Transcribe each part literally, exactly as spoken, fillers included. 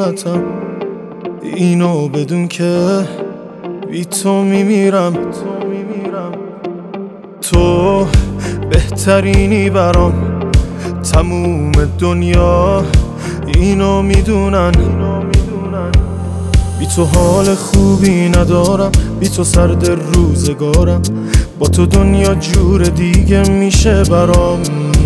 خیانتم، اینو بدون که بی تو میمیرم. تو بهترینی برام، تموم دنیا اینو میدونن. بی تو حال خوبی ندارم، بی تو سرد روزگارم، با تو دنیا جور دیگه میشه برام.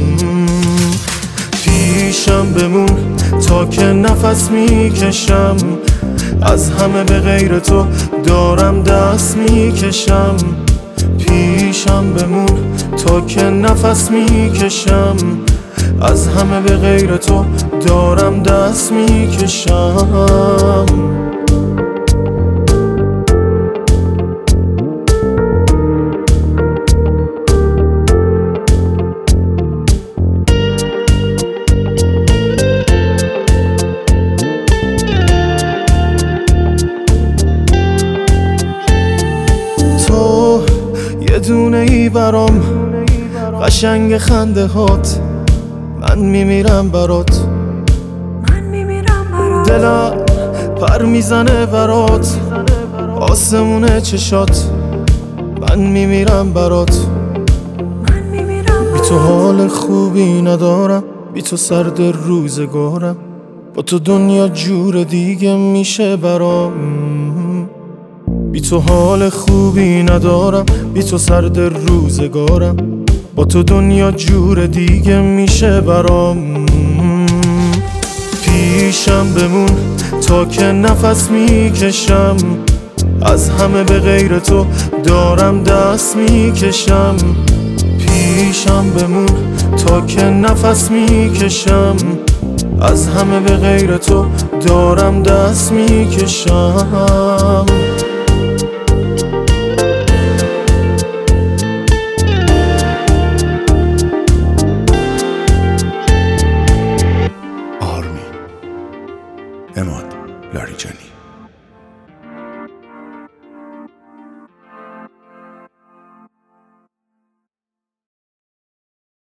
پیشم بمون تا که نفس میکشم، از همه به غیر تو دارم دست میکشم. پیشم بمون تا که نفس میکشم، از همه به غیر تو دارم دست میکشم. تو یه دونه ای برام، قشنگ خنده هات، من میمیرم برات. دلم پر میزنه برات، آسمونه چشات، من میمیرم برات. بی تو حال خوبی ندارم، بی تو سرد روزگارم، با تو دنیا جور دیگه میشه برام. بی تو حال خوبی ندارم، بی تو سرد روزگارم، با تو دنیا جور دیگه میشه برام. پیشم بمون تا که نفس میکشم، از همه به غیر تو دارم دست میکشم. پیشم بمون تا که نفس میکشم، از همه به غیر تو دارم دست میکشم. امان لاریجانی.